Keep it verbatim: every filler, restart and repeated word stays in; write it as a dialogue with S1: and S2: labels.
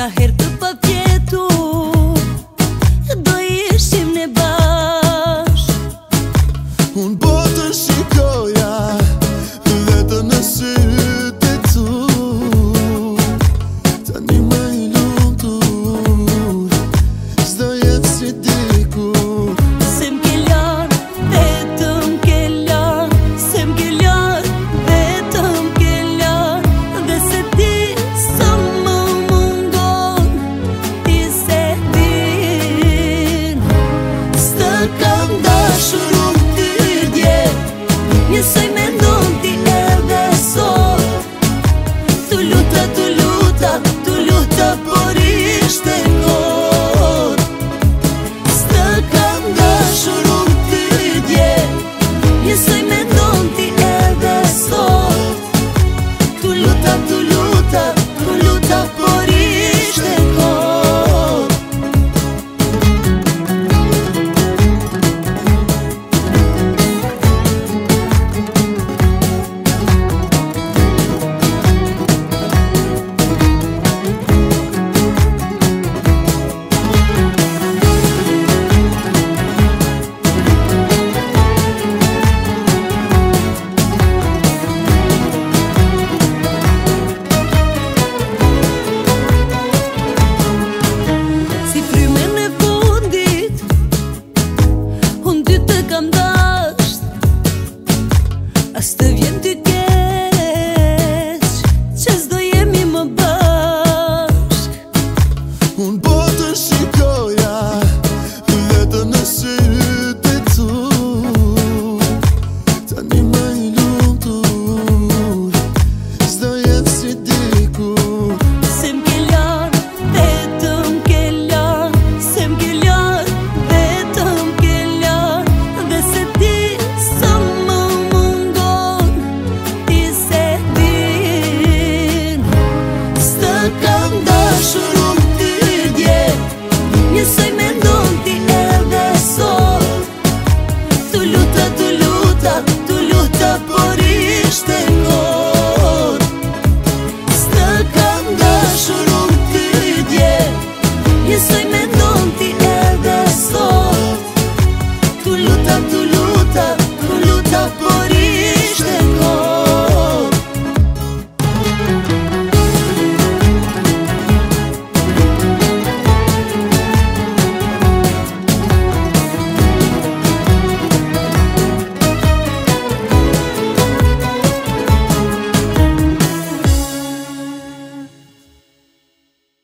S1: Sa herë të pa vjetur do ishim ne bashk.
S2: Unë botën shikoja vetëm në sytë e tu. Tani më i lumtur s'do jetë si dikur.
S1: Se m'ke larë, vetëm ke larë. Se m'ke larë, vetëm ke larë. Dhe se ti sa më mungon, ti se din. S'të kam dashur unë ty dje, njësoj mendon ti edhe sot. Tu luta, tu luta, tu luta, por ishte kot. S'të kam dashur unë ty dje, njësoj mendon ti edhe sot. Tu luta, tu luta, tu luta, por ishte kot. Si frymen e fundit, unë ty të kam dasht. As të vjen ty